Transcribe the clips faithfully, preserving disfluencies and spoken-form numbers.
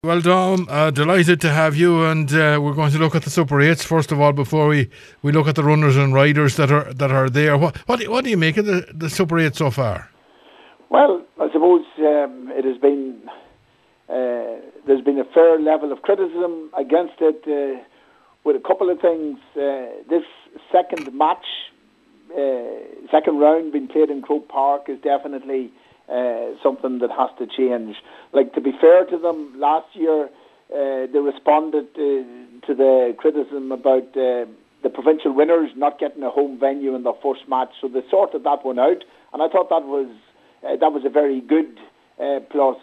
Well, Dom, uh, delighted to have you, and uh, we're going to look at the Super Eights first of all before we, we look at the runners and riders that are that are there. What what do, what do you make of the, the Super Eight so far? Well, I suppose um, it has been uh, there's been a fair level of criticism against it, uh, with a couple of things. Uh, this second match, uh, second round being played in Croke Park is definitely Uh, something that has to change. Like, to be fair to them, last year uh, they responded uh, to the criticism about uh, the provincial winners not getting a home venue in their first match, so they sorted that one out, and I thought that was uh, that was a very good uh, plus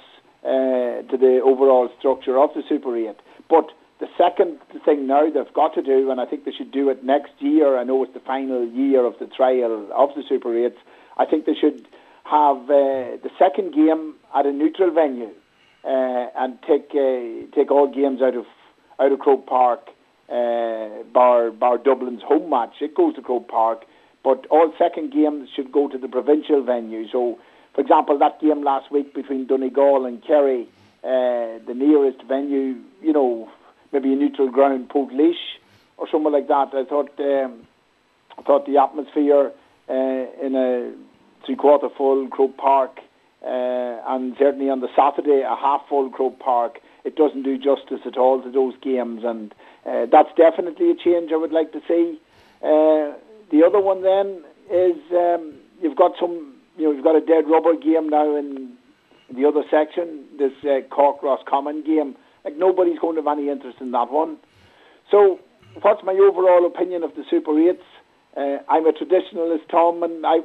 uh, to the overall structure of the Super eight. But the second thing now they've got to do, and I think they should do it next year, I know it's the final year of the trial of the Super eights, I think they should have uh, the second game at a neutral venue uh, and take uh, take all games out of out of Croke Park, uh, bar bar Dublin's home match. It goes to Croke Park, but all second games should go to the provincial venue. So, for example, that game last week between Donegal and Kerry, uh, the nearest venue, you know, maybe a neutral ground, Portlaoise or something like that. I thought um, I thought the atmosphere uh, in a three-quarter full Croke Park, uh, and certainly on the Saturday, a half-full Croke Park, it doesn't do justice at all to those games, and uh, that's definitely a change I would like to see. Uh, the other one then is um, you've got some, you know, you've got a dead rubber game now in the other section, this uh, Cork Roscommon game. Like, nobody's going to have any interest in that one. So, what's my overall opinion of the Super eights? Uh, I'm a traditionalist, Tom, and I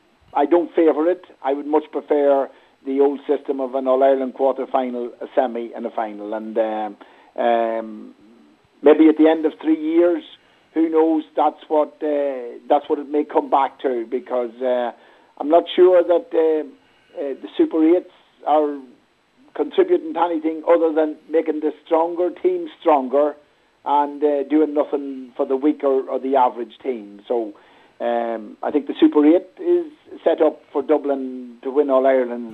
I don't favour it. I would much prefer the old system of an All-Ireland quarter-final, a semi and a final. And um, um, maybe at the end of three years, who knows, that's what uh, that's what it may come back to, because uh, I'm not sure that uh, uh, the Super eights are contributing to anything other than making the stronger team stronger and uh, doing nothing for the weaker or the average team. So Um, I think the Super eight is set up for Dublin to win All Ireland,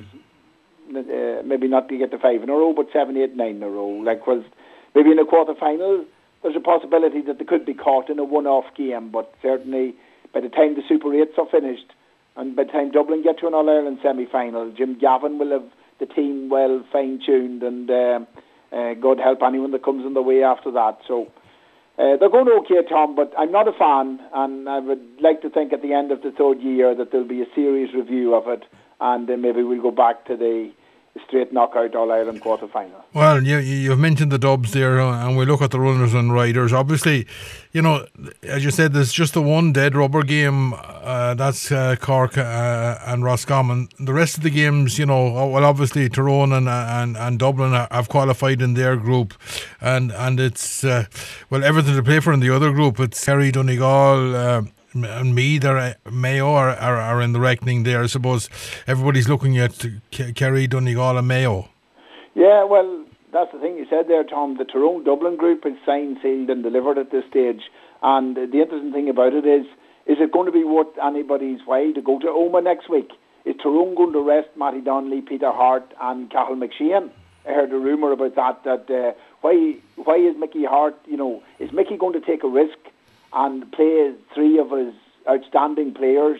uh, maybe not to get to five in a row, but seven, eight, nine in a row. Like, was maybe in a quarter final, there's a possibility that they could be caught in a one-off game. But certainly, by the time the Super eights are finished, and by the time Dublin get to an All Ireland semi-final, Jim Gavin will have the team well fine-tuned, and uh, uh, God help anyone that comes in the way after that. So. Uh, they're going okay, Tom, but I'm not a fan, and I would like to think at the end of the third year that there'll be a serious review of it, and uh, maybe we'll go back to the straight knockout All-Ireland quarter-final. Well, you, you've mentioned the Dubs there, uh, and we look at the runners and riders. Obviously, you know, as you said, there's just the one dead rubber game, uh, that's uh, Cork uh, and Roscommon. The rest of the games, you know, well, obviously Tyrone and and, and Dublin have qualified in their group, and and it's uh, well, everything to play for in the other group. It's Kerry, Donegal, uh, and Meath or Mayo are, are, are in the reckoning there. I suppose everybody's looking at Kerry, Donegal and Mayo. Yeah, well, that's the thing you said there, Tom. The Tyrone Dublin group is signed, sealed and delivered at this stage. And the interesting thing about it is, is it going to be worth anybody's while to go to Omagh next week? Is Tyrone going to rest Matty Donnelly, Peter Hart and Cathal McShane? I heard a rumour about that, that uh, why why is Mickey Hart, you know, is Mickey going to take a risk and play three of his outstanding players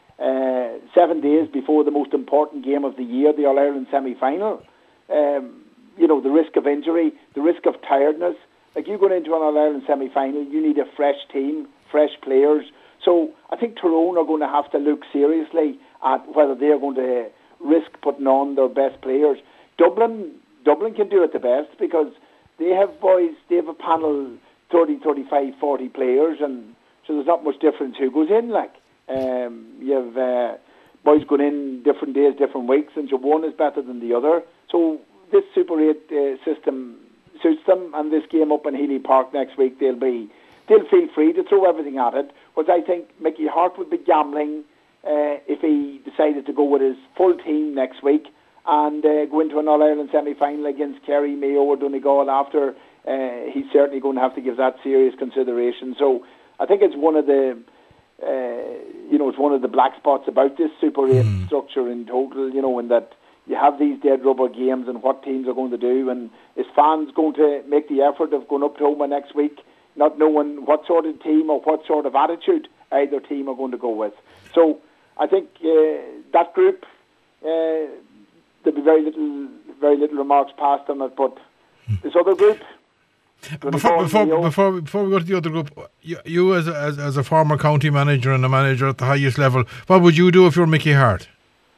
uh, seven days before the most important game of the year, the All-Ireland semi-final? Um, you know, the risk of injury, the risk of tiredness. Like, you going into an All-Ireland semi-final, you need a fresh team, fresh players. So I think Tyrone are going to have to look seriously at whether they're going to risk putting on their best players. Dublin, Dublin can do it the best because they have boys, they have a panel thirty, thirty-five, forty players, and so there's not much difference who goes in. Like, um, you have uh, boys going in different days, different weeks, and so one is better than the other. So this Super eight uh, system suits them, and this game up in Healy Park next week, they'll be they'll feel free to throw everything at it. But I think Mickey Hart would be gambling uh, if he decided to go with his full team next week and uh, go into an All-Ireland semi-final against Kerry, Mayo or Donegal after. Uh, he's certainly going to have to give that serious consideration. So I think it's one of the, uh, you know, it's one of the black spots about this Super eight mm. structure in total. You know, in that you have these dead rubber games and what teams are going to do, and is fans going to make the effort of going up to Omagh next week, not knowing what sort of team or what sort of attitude either team are going to go with. So I think uh, that group, uh, there'll be very little, very little remarks passed on it, but this other group. Before before, before before we go to the other group, you, you as, a, as as a former county manager and a manager at the highest level, what would you do if you were Mickey Harte?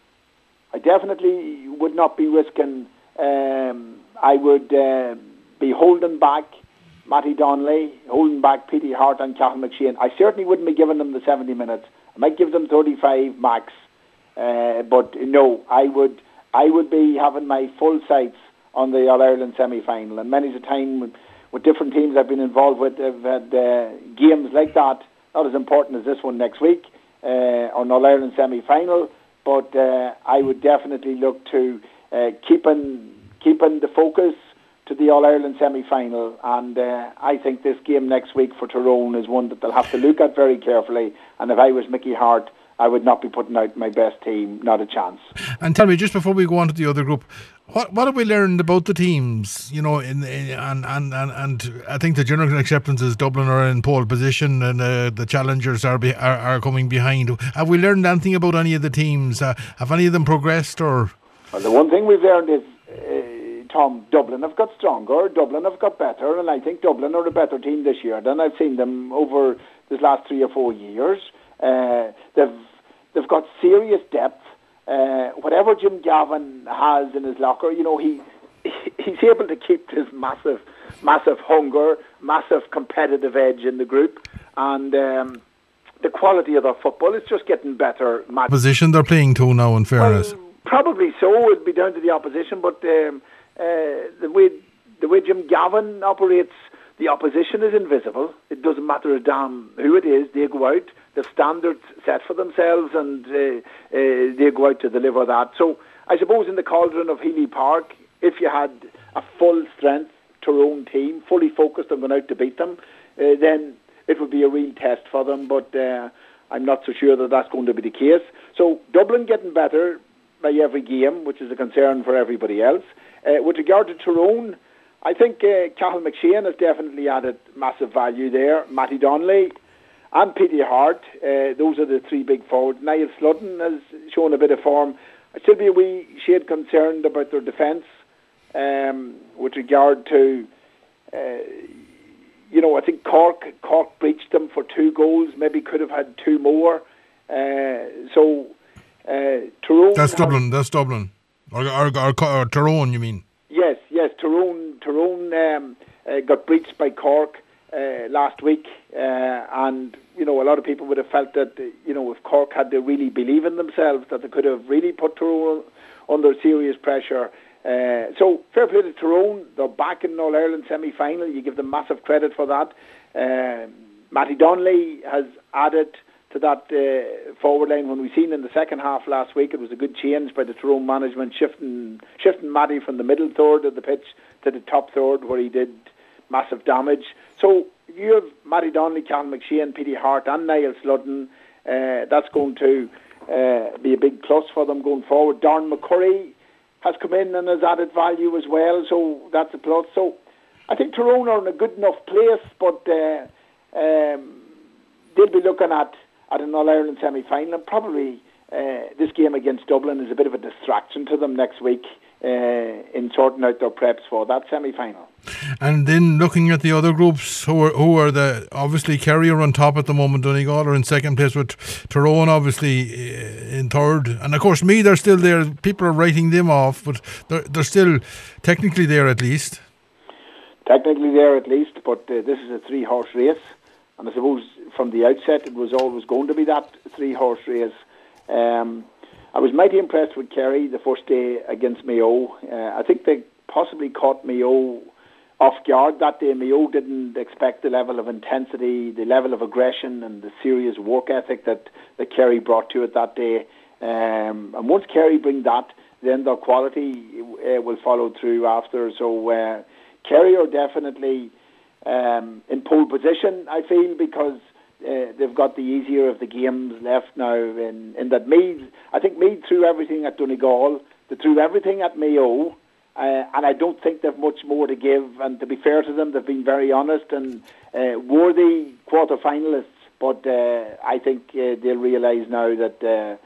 I definitely would not be risking. Um, I would uh, be holding back Matty Donnelly, holding back P T Harte and Cathal McShane. I certainly wouldn't be giving them the seventy minutes. I might give them thirty-five max, uh, but no, I would I would be having my full sights on the All Ireland semi-final. And many's a time with, with different teams I've been involved with, have had uh, games like that, not as important as this one next week, uh, on All Ireland semi-final. But uh, I would definitely look to uh, keeping keeping the focus to the All Ireland semi-final, and uh, I think this game next week for Tyrone is one that they'll have to look at very carefully. And if I was Mickey Harte, I would not be putting out my best team, not a chance. And tell me, just before we go on to the other group, what what have we learned about the teams? You know, in, in and, and and and I think the general acceptance is Dublin are in pole position, and uh, the challengers are, be, are are coming behind. Have we learned anything about any of the teams? Uh, have any of them progressed? Or well, the one thing we've learned is, uh, Tom, Dublin have got stronger. Dublin have got better, and I think Dublin are a better team this year than I've seen them over this last three or four years. Uh, they've they've got serious depth. Uh, whatever Jim Gavin has in his locker, you know, he he's able to keep this massive, massive hunger, massive competitive edge in the group, and um, the quality of their football is just getting better. Position they're playing to now, in fairness. Well, probably so. It'd be down to the opposition, but um, uh, the way the way Jim Gavin operates, the opposition is invisible. It doesn't matter a damn who it is. They go out, the standards set for themselves, and uh, uh, they go out to deliver that. So I suppose in the cauldron of Healy Park, if you had a full strength Tyrone team, fully focused on going out to beat them, uh, then it would be a real test for them. But uh, I'm not so sure that that's going to be the case. So Dublin getting better by every game, which is a concern for everybody else. Uh, with regard to Tyrone, I think uh, Cathal McShane has definitely added massive value there. Matty Donnelly and P T Harte, uh, those are the three big forwards. Niall Sludden has shown a bit of form. I'd still be a wee shade concerned about their defence um, with regard to, uh, you know, I think Cork Cork breached them for two goals, maybe could have had two more. Uh, so, uh, Tyrone... That's Dublin, that's Dublin. Or, or, or, or Tyrone, you mean? Yes, yes, Tyrone, Tyrone um, uh, got breached by Cork uh, last week, uh, and you know a lot of people would have felt that you know if Cork had to really believe in themselves, that they could have really put Tyrone under serious pressure. Uh, so fair play to Tyrone, they're back in All Ireland semi-final. You give them massive credit for that. Uh, Matty Donnelly has added to that uh, forward line. When we seen in the second half last week, it was a good change by the Tyrone management, shifting shifting Matty from the middle third of the pitch to the top third, where he did massive damage. So you have Matty Donnelly, Cathal McShane, P T Harte and Niall Sludden. Uh, that's going to uh, be a big plus for them going forward. Darren McCurry has come in and has added value as well, so that's a plus. So I think Tyrone are in a good enough place, but uh, um, they'll be looking at at an All-Ireland semi-final, and probably uh, this game against Dublin is a bit of a distraction to them next week uh, in sorting out their preps for that semi-final. And then looking at the other groups, who are who are the obviously Kerry are on top at the moment. Donegal are in second place with Tyrone obviously in third, and of course Meath are still there. People are writing them off, but they're they're still technically there at least. Technically there at least, but uh, this is a three-horse race. And I suppose from the outset it was always going to be that three-horse race. Um, I was mighty impressed with Kerry the first day against Mayo. Uh, I think they possibly caught Mayo off guard that day. Mayo didn't expect the level of intensity, the level of aggression and the serious work ethic that, that Kerry brought to it that day. Um, and once Kerry bring that, then their quality uh, will follow through after. So uh, Kerry are definitely... Um, in pole position, I feel, because uh, they've got the easier of the games left now. In, in that Meath, I think Meath threw everything at Donegal. They threw everything at Mayo, uh, and I don't think they've much more to give. And to be fair to them, they've been very honest and uh, worthy quarter-finalists. But uh, I think uh, they'll realise now that uh,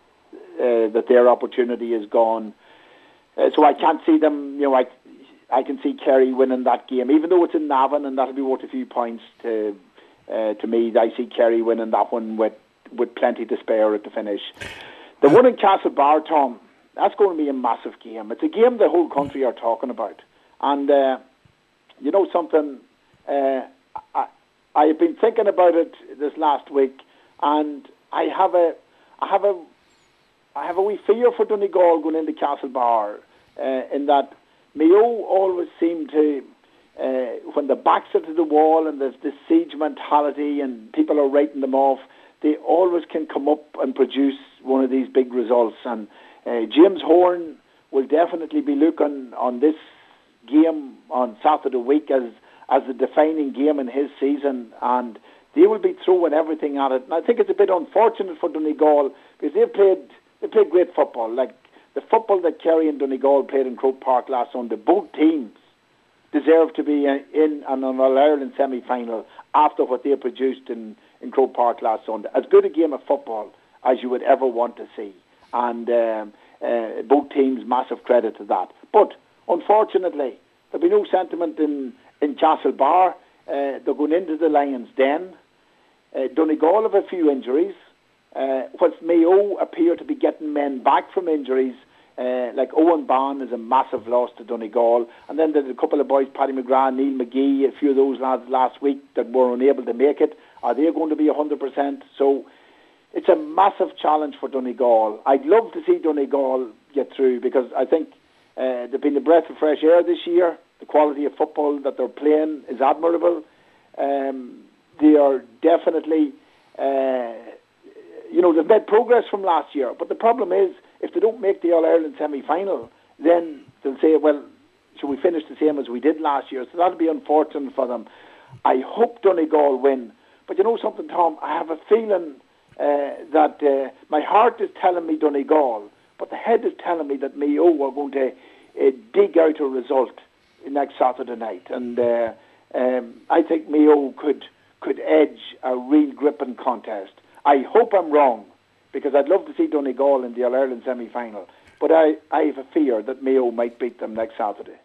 uh, that their opportunity is gone. Uh, so I can't see them. You know, I I can see Kerry winning that game, even though it's in Navan and that'll be worth a few points to uh, to me. I see Kerry winning that one with with plenty to spare at the finish. The one in Castlebar, Tom, that's going to be a massive game. It's a game the whole country are talking about. And, uh, you know something, uh, I, I have been thinking about it this last week, and I have a, I have a, I have a wee fear for Donegal going into Castlebar, uh, in that Mayo always seem to, uh, when the backs are to the wall and there's this siege mentality and people are writing them off, they always can come up and produce one of these big results. And uh, James Horn will definitely be looking on this game on Saturday week as as the defining game in his season, and they will be throwing everything at it. And I think it's a bit unfortunate for Donegal because they've played they played great football. Like the football that Kerry and Donegal played in Croke Park last Sunday, both teams deserve to be in an All-Ireland semi-final after what they produced in, in Croke Park last Sunday. As good a game of football as you would ever want to see. And um, uh, both teams, massive credit to that. But, unfortunately, there'll be no sentiment in, in Castlebar. Uh, they're going into the Lions' Den. Uh, Donegal have a few injuries. Uh, whilst Mayo appear to be getting men back from injuries, Uh, like Owen Bond is a massive loss to Donegal, and then there's a couple of boys, Paddy McGrath, Neil McGee, a few of those lads last week that were unable to make it. Are they going to be one hundred percent? So it's a massive challenge for Donegal. I'd love to see Donegal get through because I think uh, they've been a breath of fresh air this year. The quality of football that they're playing is admirable. Um, they are definitely, uh, you know, they've made progress from last year, but the problem is, if they don't make the All-Ireland semi-final, then they'll say, well, should we finish the same as we did last year? So that'll be unfortunate for them. I hope Donegal win. But you know something, Tom? I have a feeling uh, that uh, my heart is telling me Donegal, but the head is telling me that Mayo are going to uh, dig out a result next Saturday night. And uh, um, I think Mayo could, could edge a real gripping contest. I hope I'm wrong, because I'd love to see Donegal in the All-Ireland semi-final. But I, I have a fear that Mayo might beat them next Saturday.